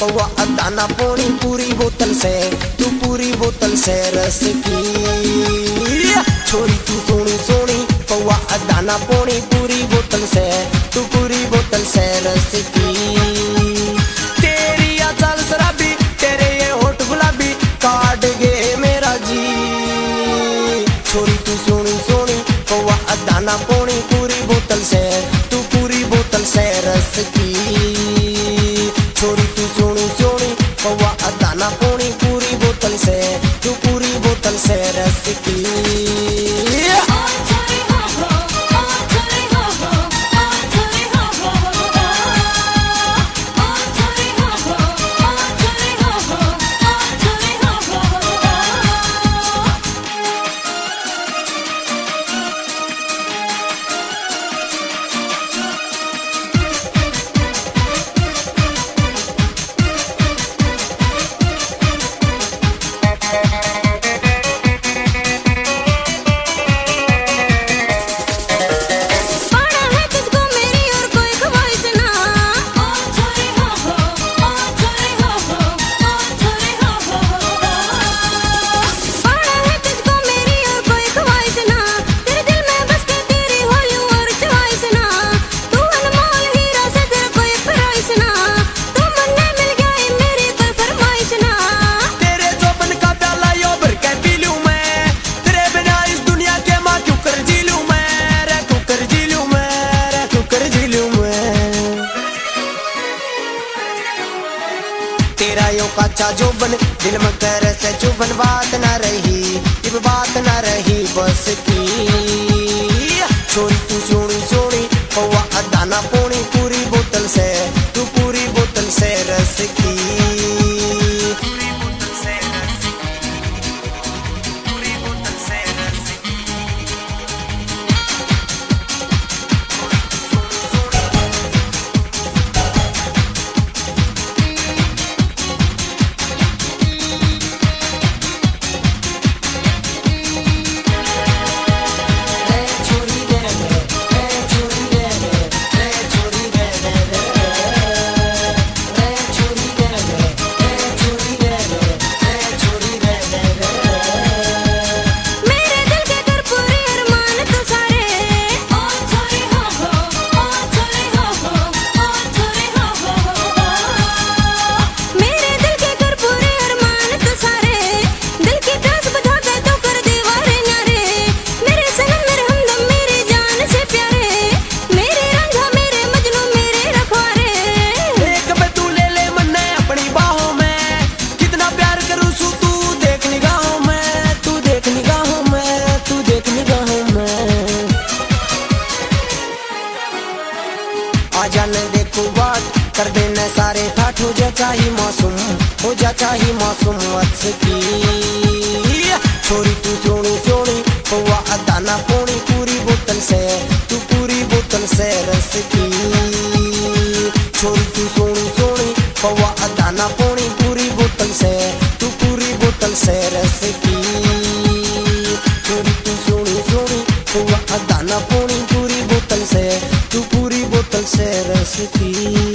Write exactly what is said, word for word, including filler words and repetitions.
पौवा दाना पोनी पूरी बोतल से, तू पूरी बोतल से रस की। छोरी तू सोनी सोनी पौवा दाना पोनी पूरी बोतल से, तू पूरी बोतल से रस की। तेरी या चाल शराबी, तेरे ये होठ गुलाबी काट गए मेरा जी। छोरी तू सोनी सोनी पौवा दाना पोनी पूरी बोतल से, तू पूरी बोतल से रस की। छोरी तू सोनी सोनी पौवा दाना पोनी पूरी बोतल से, तू पूरी बोतल से रस की। तेरा यो कच्चा जोबन दिल में कर से चुभन, बात न रही इब बात न रही बस की। छोरी तू सोनी सोनी पौवा दाना पोनी पूरी बोतल से, तू पूरी बोतल से रस की। जाने देखो बात कर देना सारे ठाठ, हो जा चाहिए मासूम, हो जा चाहिए मासूम वत्स की। छोरी तू सोनी सोनी पौवा दाना पोनी पूरी बोतल से, तू पूरी बोतल से रस की। छोरी तू सोनी सोनी पौवा दाना पोनी पूरी बोतल से, तू पूरी बोतल से रस की। छोरी तू सोनी सोनी पौवा दाना पोनी पूरी बोतल से, तू पूरी बोतल से रस की।